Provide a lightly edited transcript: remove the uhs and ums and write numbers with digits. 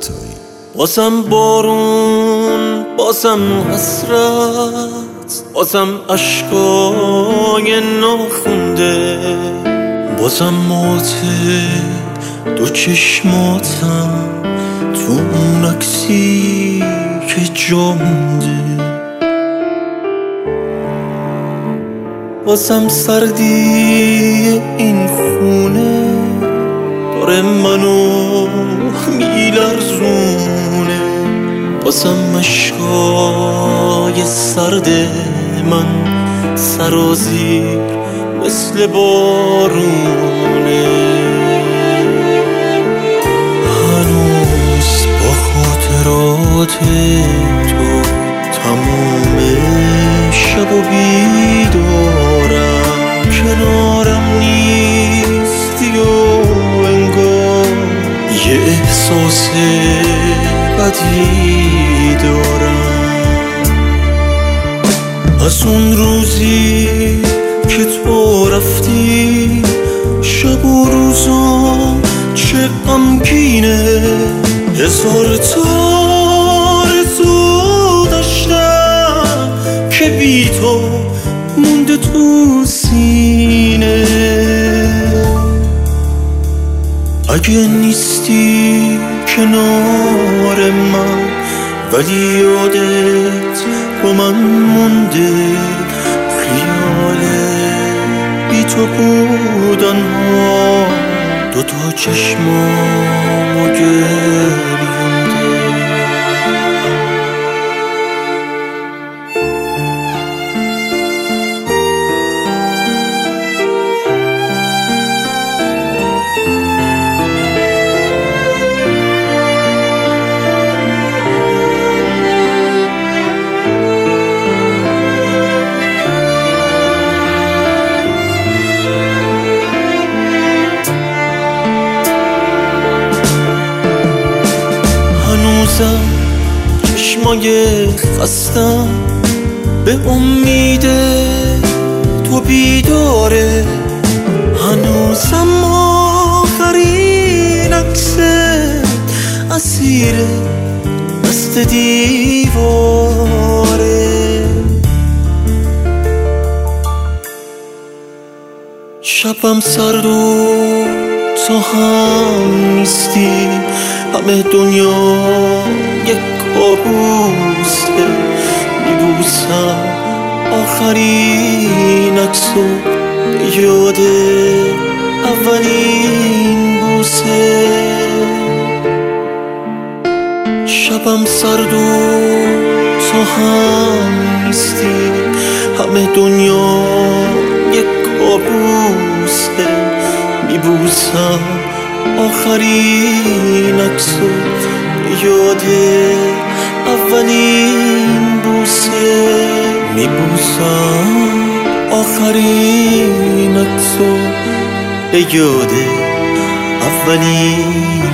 عطایی. بازم بارون، بازم حسرت، بازم اشکای ناخونده، بازم مات دو چشماتم تو اون عکسی که جا مونده. بازم سردی این خونه داره منو میلرزونه، بازم اشکای سرد من سرازیر مثل بارونه. هنوز با خاطرات تو تموم شب و بیدارم، کنارم نیستی و انگار یه احساس بدی دارم. از اون روزی که تو رفتی شب و روزا چه غمگینه، هزار تا آرزو داشتم که بی تو مونده تو سینه. اگه نیستی کنار من ولی یادت با من مونده، خیال بی تو بودن ها دوتا چشمامو گریونده. هنوزم چشمای خستم به امید تو بیداره، هنوزم آخرین عکست اسیر دست دیواره. شبم سرد و تو هم نیستی، همه دنیا یک کابوسه، میبوسم آخرین عکسو به یاد اولین بوسه. شبم سرد و تو هم نیستی، همه دنیا یک کابوسه، میبوسم آخرین عکسو به یاد اولین بوسه، میبوسم آخرین عکسو به یاد اولین